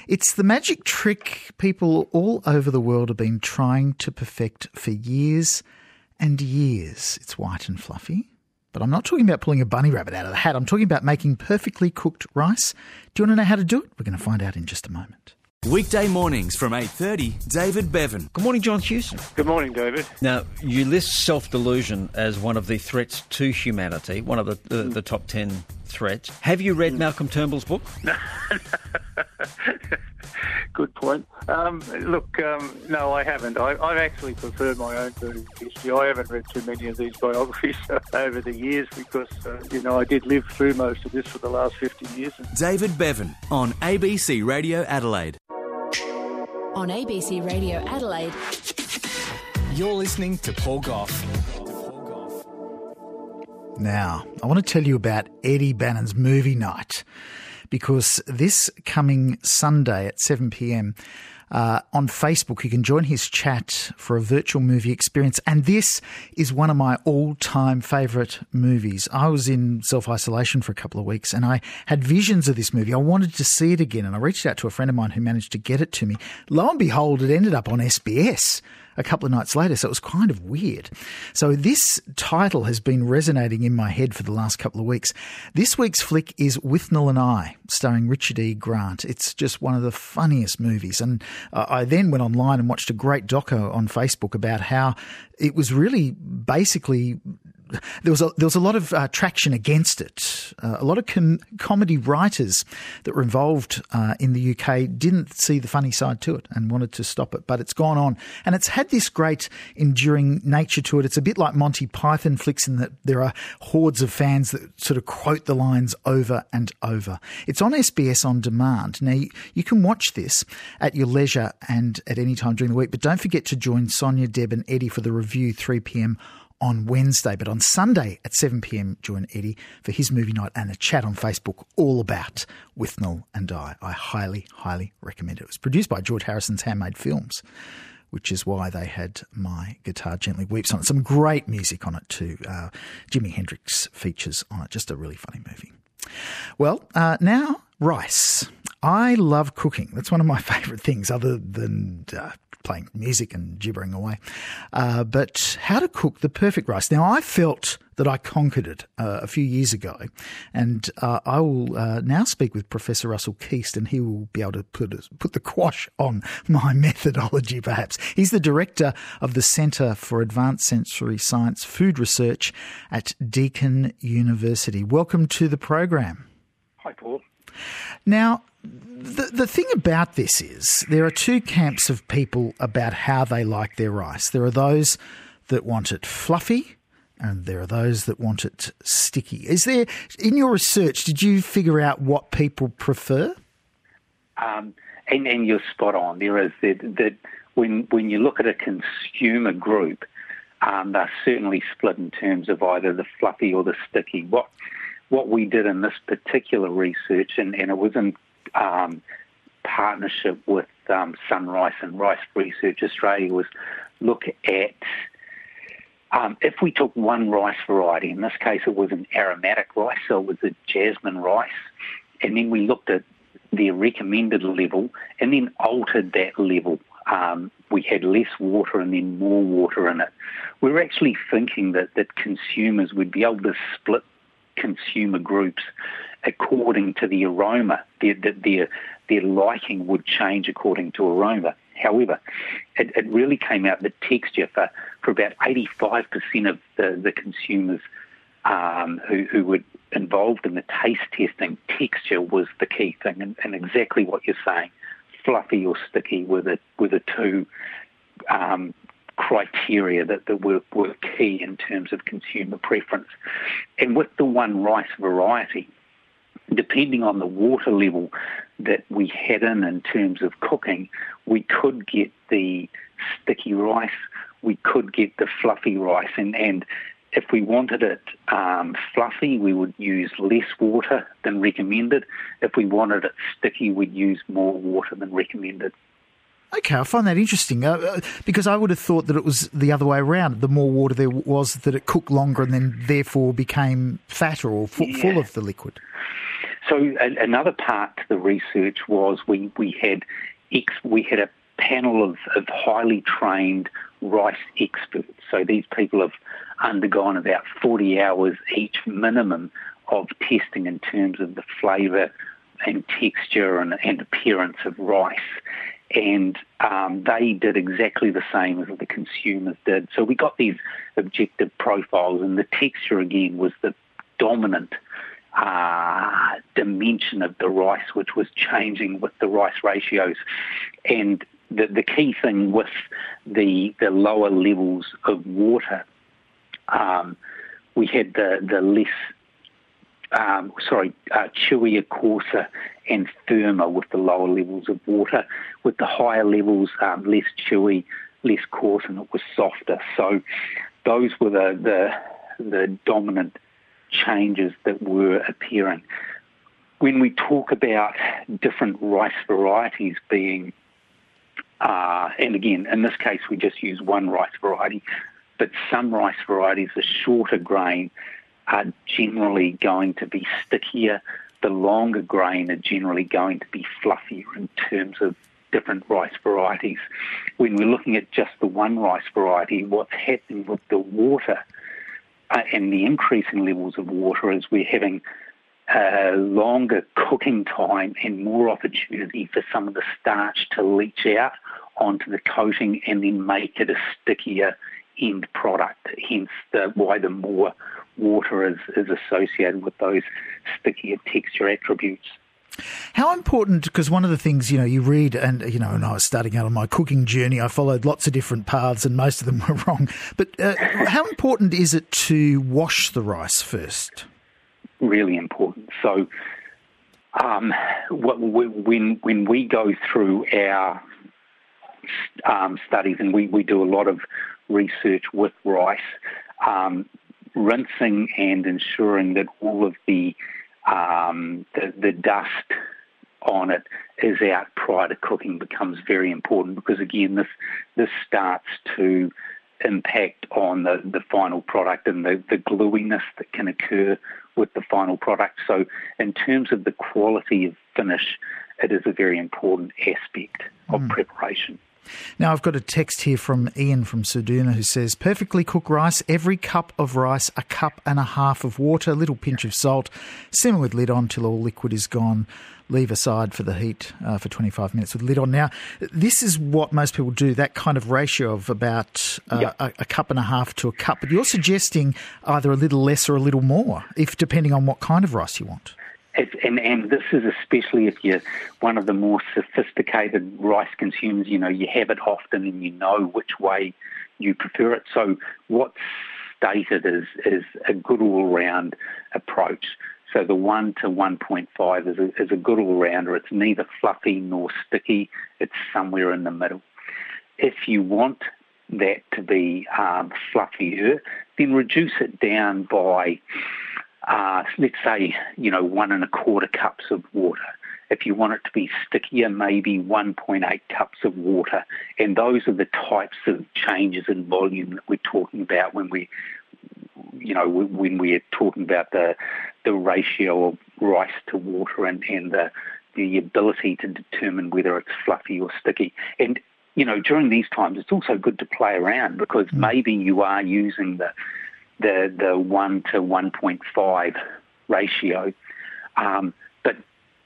It's the magic trick people all over the world have been trying to perfect for years and years. It's white and fluffy. But I'm not talking about pulling a bunny rabbit out of the hat. I'm talking about making perfectly cooked rice. Do you want to know how to do it? We're going to find out in just a moment. Weekday mornings from 8:30, David Bevan. Good morning, John Hewson. Good morning, David. Now, you list self-delusion as one of the threats to humanity, one of the top 10 threats. Have you read Malcolm Turnbull's book? Good point. No, I haven't. I've actually preferred my own personal history. I haven't read too many of these biographies over the years because, I did live through most of this for the last 50 years. David Bevan on ABC Radio Adelaide. On ABC Radio Adelaide. You're listening to Paul Gough. Now, I want to tell you about Eddie Bannon's movie night, because this coming Sunday at 7 p.m, on Facebook, you can join his chat for a virtual movie experience. And this is one of my all-time favourite movies. I was in self-isolation for a couple of weeks and I had visions of this movie. I wanted to see it again, and I reached out to a friend of mine who managed to get it to me. Lo and behold, it ended up on SBS a couple of nights later, so it was kind of weird. So this title has been resonating in my head for the last couple of weeks. This week's flick is Withnail and I, starring Richard E. Grant. It's just one of the funniest movies. And I then went online and watched a great doco on Facebook about how it was really basically... There was a lot of traction against it. A lot of comedy writers that were involved in the UK didn't see the funny side to it and wanted to stop it. But it's gone on. And it's had this great enduring nature to it. It's a bit like Monty Python flicks in that there are hordes of fans that sort of quote the lines over and over. It's on SBS On Demand. Now, you can watch this at your leisure and at any time during the week. But don't forget to join Sonia, Deb and Eddie for the review 3 p.m. on Wednesday. But on Sunday at 7 p.m, join Eddie for his movie night and a chat on Facebook all about Withnail and I. I highly, highly recommend it. It was produced by George Harrison's Handmade Films, which is why they had My Guitar Gently Weeps on it. Some great music on it too. Jimi Hendrix features on it. Just a really funny movie. Well, now rice. I love cooking. That's one of my favourite things other than... playing music and gibbering away. But how to cook the perfect rice. Now, I felt that I conquered it a few years ago, and I will now speak with Professor Russell Keast, and he will be able to put the quash on my methodology, perhaps. He's the director of the Centre for Advanced Sensory Science Food Research at Deakin University. Welcome to the program. Hi, Paul. Now, the thing about this is there are two camps of people about how they like their rice. There are those that want it fluffy and there are those that want it sticky. Is there, in your research, did you figure out what people prefer? And you're spot on. There is that when you look at a consumer group, they're certainly split in terms of either the fluffy or the sticky. What we did in this particular research, and it was in partnership with Sunrice and Rice Research Australia, was look at if we took one rice variety, in this case it was an aromatic rice, so it was a jasmine rice, and then we looked at their recommended level and then altered that level. We had less water and then more water in it. We were actually thinking that consumers would be able to split consumer groups according to the aroma. Their liking would change according to aroma. However, it really came out the texture for about 85% of the consumers who were involved in the taste testing. Texture was the key thing, and exactly what you're saying, fluffy or sticky were the two criteria that were key in terms of consumer preference. And with the one rice variety, depending on the water level that we had in terms of cooking, we could get the sticky rice, we could get the fluffy rice, and if we wanted it fluffy, we would use less water than recommended. If we wanted it sticky, we'd use more water than recommended. Okay, I find that interesting because I would have thought that it was the other way around. The more water there was, that it cooked longer and then therefore became fatter or full of the liquid. So another part to the research was we had a panel of highly trained rice experts. So these people have undergone about 40 hours each minimum of testing in terms of the flavour and texture and appearance of rice. And they did exactly the same as the consumers did. So we got these objective profiles, and the texture, again, was the dominant dimension of the rice, which was changing with the rice ratios. And the key thing with the lower levels of water, we had the less, chewier, coarser and firmer with the lower levels of water. With the higher levels, less chewy, less coarse, and it was softer. So those were the dominant changes that were appearing. When we talk about different rice varieties being, and again, in this case we just use one rice variety, but some rice varieties, the shorter grain, are generally going to be stickier. The longer grain are generally going to be fluffier in terms of different rice varieties. When we're looking at just the one rice variety, what's happening with the water and the increasing levels of water is we're having a longer cooking time and more opportunity for some of the starch to leach out onto the coating and then make it a stickier end product, hence why the more water is associated with those stickier texture attributes. How important, because one of the things, you read, and, when I was starting out on my cooking journey, I followed lots of different paths and most of them were wrong. But how important is it to wash the rice first? Really important. So when we go through our studies, and we do a lot of research with rice, rinsing and ensuring that all of the dust on it is out prior to cooking becomes very important, because again this starts to impact on the final product and the gluiness that can occur with the final product. So in terms of the quality of finish, it is a very important aspect of preparation. Now, I've got a text here from Ian from Suduna who says, perfectly cooked rice, every cup of rice, a cup and a half of water, a little pinch of salt, simmer with lid on till all liquid is gone, leave aside for the heat for 25 minutes with lid on. Now, this is what most people do, that kind of ratio of about a cup and a half to a cup, but you're suggesting either a little less or a little more, depending on what kind of rice you want. And this is especially if you're one of the more sophisticated rice consumers, you have it often and you know which way you prefer it. So what's stated is a good all-round approach. So the 1 to 1.5 is a good all-rounder. It's neither fluffy nor sticky. It's somewhere in the middle. If you want that to be fluffier, then reduce it down by let's say, 1 1/4 cups of water. If you want it to be stickier, maybe 1.8 cups of water. And those are the types of changes in volume that we're talking about when we're talking about the ratio of rice to water and the ability to determine whether it's fluffy or sticky. And, during these times, it's also good to play around, because maybe you are using the 1 to 1.5 ratio, but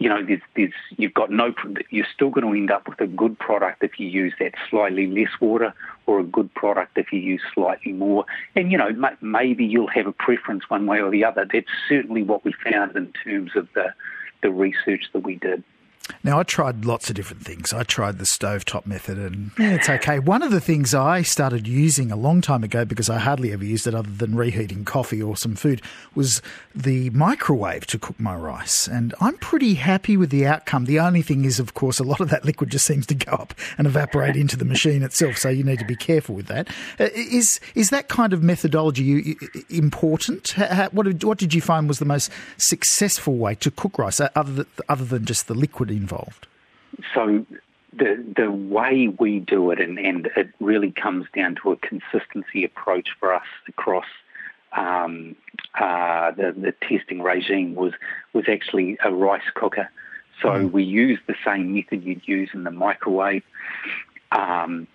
you're still going to end up with a good product if you use that slightly less water, or a good product if you use slightly more. And maybe you'll have a preference one way or the other. That's certainly what we found in terms of the research that we did. Now, I tried lots of different things. I tried the stovetop method and it's okay. One of the things I started using a long time ago, because I hardly ever used it other than reheating coffee or some food, was the microwave to cook my rice. And I'm pretty happy with the outcome. The only thing is, of course, a lot of that liquid just seems to go up and evaporate into the machine itself, so you need to be careful with that. Is that kind of methodology important? What did you find was the most successful way to cook rice, other than just the liquid involved? So the way we do it, and it really comes down to a consistency approach for us across the testing regime was actually a rice cooker. So we used the same method you'd use in the microwave, and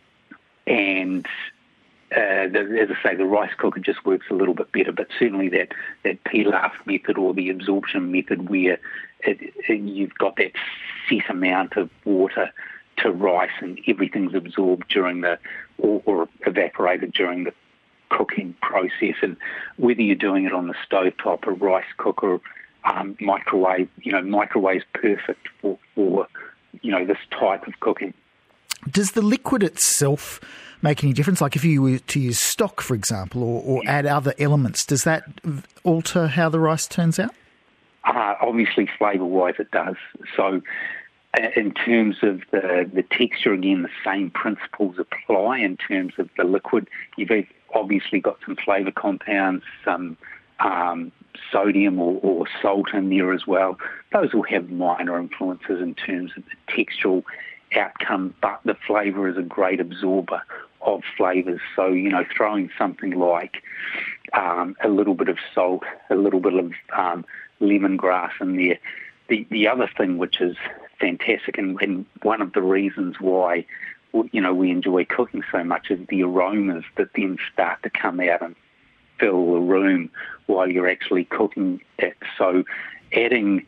as I say, the rice cooker just works a little bit better. But certainly that pilaf method or the absorption method, where you've got that set amount of water to rice and everything's absorbed during or evaporated during the cooking process, and whether you're doing it on the stovetop, a rice cooker, microwave, microwave's perfect for this type of cooking. Does the liquid itself make any difference? Like if you were to use stock, for example, or add other elements, does that alter how the rice turns out? Obviously, flavour-wise, it does. So in terms of the texture, again, the same principles apply in terms of the liquid. You've obviously got some flavour compounds, some sodium or salt in there as well. Those will have minor influences in terms of the textural outcome, but the flavour is a great absorber of flavours. So, throwing something like a little bit of salt, a little bit of lemongrass in there. The other thing which is fantastic, and one of the reasons why we enjoy cooking so much, is the aromas that then start to come out and fill the room while you're actually cooking it. So adding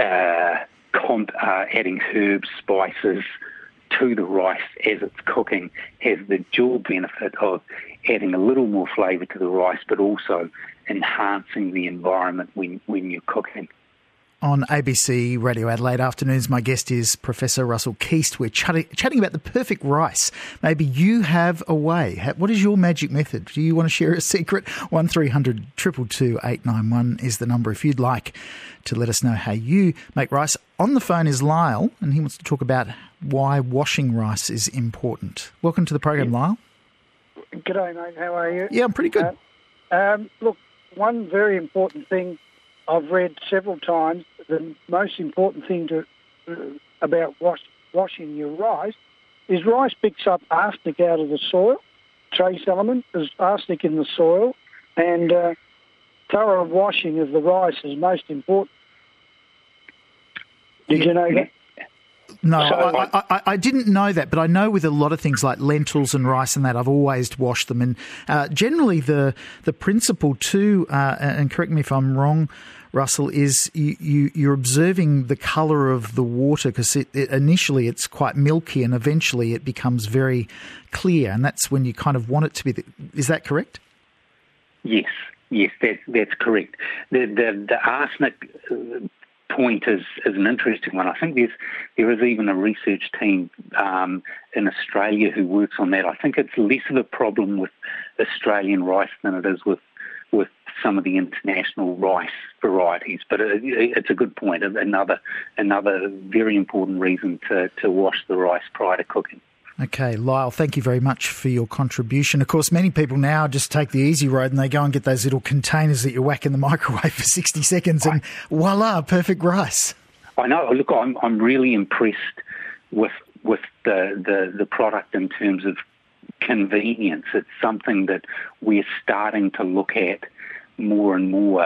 herbs, spices to the rice as it's cooking has the dual benefit of adding a little more flavour to the rice, but also enhancing the environment when you're cooking. On ABC Radio Adelaide Afternoons, my guest is Professor Russell Keast. We're chatting about the perfect rice. Maybe you have a way. What is your magic method? Do you want to share a secret? 1300 222 891 is the number if you'd like to let us know how you make rice. On the phone is Lyle, and he wants to talk about why washing rice is important. Welcome to the program, Lyle. G'day, mate. How are you? Yeah, I'm pretty good. Look, one very important thing I've read several times, the most important thing about washing your rice is rice picks up arsenic out of the soil. Trace element is arsenic in the soil, and thorough washing of the rice is most important. Did you know that? No, I didn't know that, but I know with a lot of things like lentils and rice and that, I've always washed them. And generally the principle too, and correct me if I'm wrong, Russell, is you're observing the colour of the water, because initially it's quite milky and eventually it becomes very clear, and that's when you kind of want it to be. Is that correct? Yes, that's correct. The arsenic point is an interesting one. I think there is even a research team in Australia who works on that. I think it's less of a problem with Australian rice than it is with some of the international rice varieties. But it's a good point. Another very important reason to wash the rice prior to cooking. Okay, Lyle, thank you very much for your contribution. Of course, many people now just take the easy road and they go and get those little containers that you whack in the microwave for 60 seconds and voila, perfect rice. I know. Look, I'm really impressed with the product in terms of convenience. It's something that we're starting to look at more and more.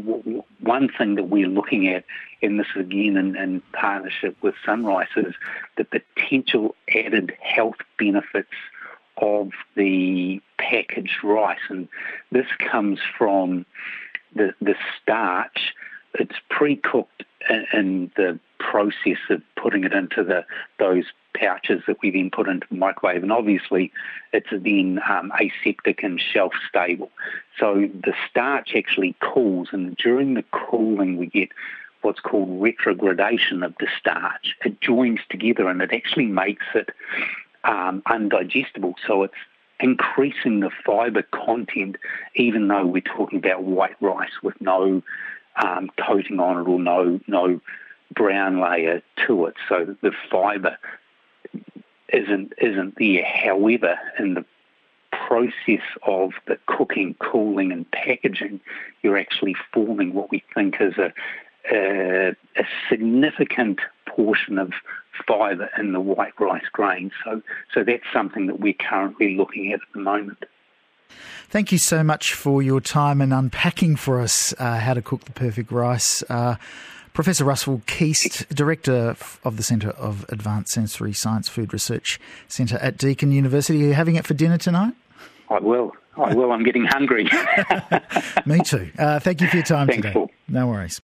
One thing that we're looking at, and this again in partnership with Sunrise, is the potential added health benefits of the packaged rice. And this comes from the starch. It's pre-cooked in the process of putting it into those pouches that we then put into the microwave, and obviously it's then aseptic and shelf stable. So the starch actually cools, and during the cooling we get what's called retrogradation of the starch. It joins together and it actually makes it undigestible. So it's increasing the fibre content, even though we're talking about white rice with no coating on it or no brown layer to it. So the fibre isn't there. However, in the process of the cooking, cooling and packaging, you're actually forming what we think is a significant portion of fibre in the white rice grain. So that's something that we're currently looking at the moment. Thank you so much for your time and unpacking for us how to cook the perfect rice. Professor Russell Keast, Director of the Centre of Advanced Sensory Science Food Research Centre at Deakin University. Are you having it for dinner tonight? I will. I'm getting hungry. Me too. Thank you for your time Thanks, today. Paul. No worries.